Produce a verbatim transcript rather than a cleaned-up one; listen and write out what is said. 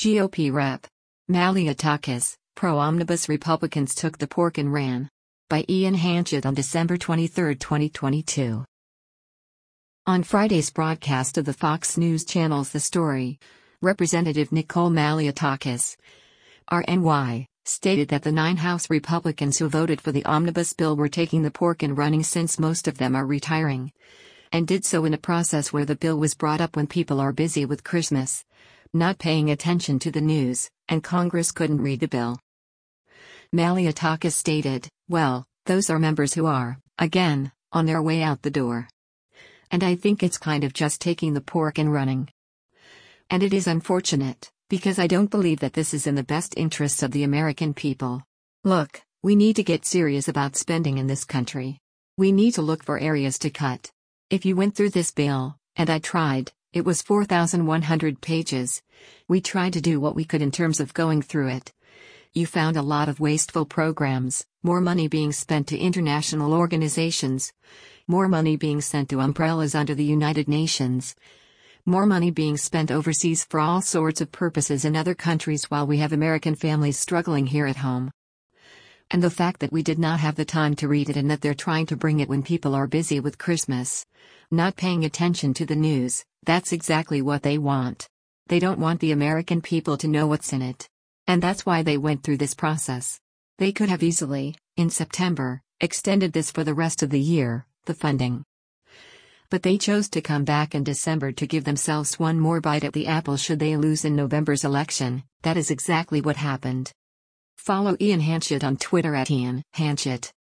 G O P Rep. Malliotakis, pro-omnibus Republicans took the pork and ran. By Ian Hanchett on December twenty-third, twenty twenty-two. On Friday's broadcast of the Fox News Channel's The Story, Representative Nicole Malliotakis, R N Y, stated that the nine House Republicans who voted for the omnibus bill were taking the pork and running since most of them are retiring, and did so in a process where the bill was brought up when people are busy with Christmas, not paying attention to the news, and Congress couldn't read the bill. Malliotakis stated, "Well, those are members who are, again, on their way out the door. And I think it's kind of just taking the pork and running. And it is unfortunate, because I don't believe that this is in the best interests of the American people. Look, we need to get serious about spending in this country. We need to look for areas to cut. If you went through this bill, and I tried, it was four thousand one hundred pages. We tried to do what we could in terms of going through it. You found a lot of wasteful programs, more money being spent to international organizations, more money being sent to umbrellas under the United Nations, more money being spent overseas for all sorts of purposes in other countries while we have American families struggling here at home. And the fact that we did not have the time to read it and that they're trying to bring it when people are busy with Christmas, not paying attention to the news, that's exactly what they want. They don't want the American people to know what's in it. And that's why they went through this process. They could have easily, in September, extended this for the rest of the year, the funding. But they chose to come back in December to give themselves one more bite at the apple should they lose in November's election. That is exactly what happened." Follow Ian Hanchett on Twitter at Ian Hanchett.